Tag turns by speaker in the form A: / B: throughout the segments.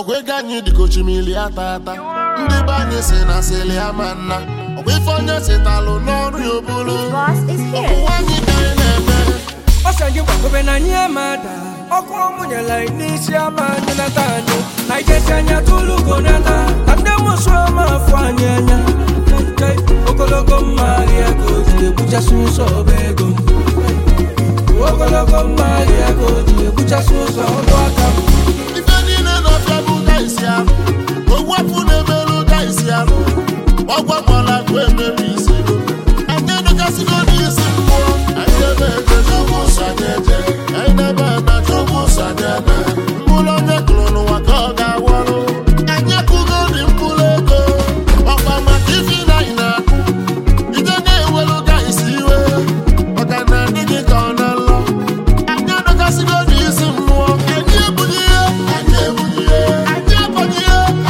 A: Ogwega anyị dịka ochimili atata ndị be anyị si na sili amanna ogwe ife onye sitalụ n'ọrụ ya obulu ọkwụwa anyị ka anyị na-eme
B: Osanji gbagobe na anyị amada ọkụ ọmụnyela n'isi ama anyị nata anyị na ijesi anya tụlugo nata na ndị mụsụ ama afọ anyị anya ogologo mmagharị aka ojide buchasị ụzọ ọba ego ogologo mmagharị aka ojide buchasị ụzọ ọdụ aka
A: ife niile n'ọfịa bụ ụda isi arụ ogwapụ na-emerụ ụda isi arụ ọgwakwala akụ emerụ isi anyị edokasịgo n'isi mmụọ anyị ebe eje chukwu ụsọ anyị eje anyị na-ebe na chukwu ụsọ anyị ebe mkpụrụ onye kụrụ n'ụwa ka ọ ga-awọrụ anyị akụgo dị mkpụrụ ego ọkwa maka ife na anyị na-akụ ije na-ewere ụda isi iwe maka na ndị gị ka ọ na-alọ anyị edokasịgo n'isi mmụọ anyị ebunye anyị abanye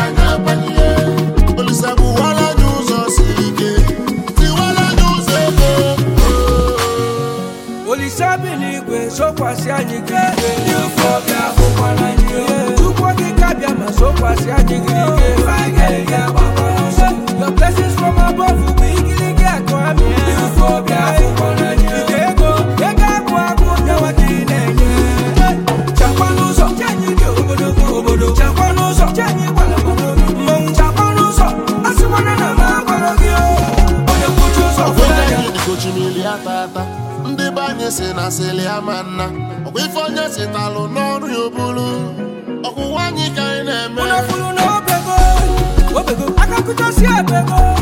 A: Olisa bụwara anyị ụzọ siri ike tiwara anyị ụzọ ego
B: Olisa bi n'igwe sokwasị anyị gị ike ndị ofe ọbịa bụkwara anyị Chukwu okike abịa ma sokwasị anyị gị ike Your blessings from above bụ igirigi akụ amị ndị ofe ọbịa bụkwara anyị ego agụ agụ nyawa ka ị na-enye chakwa n'ụzọ che anyị dị obodo chakwa n'ụzọ che anyị gwara mmanwụ chakwa n'ụzọ asịkwana na m agwara gị onye kwuchi ụzọ
A: Ogwega anyị dịka ochimili atata ndị be anyị si na sili amanna ọkwa ife onye sitalụ n'ọrụ ya obulu ọkwụwa anyị ka anyị na-eme
B: Unafulu na obego aka kuchasi abego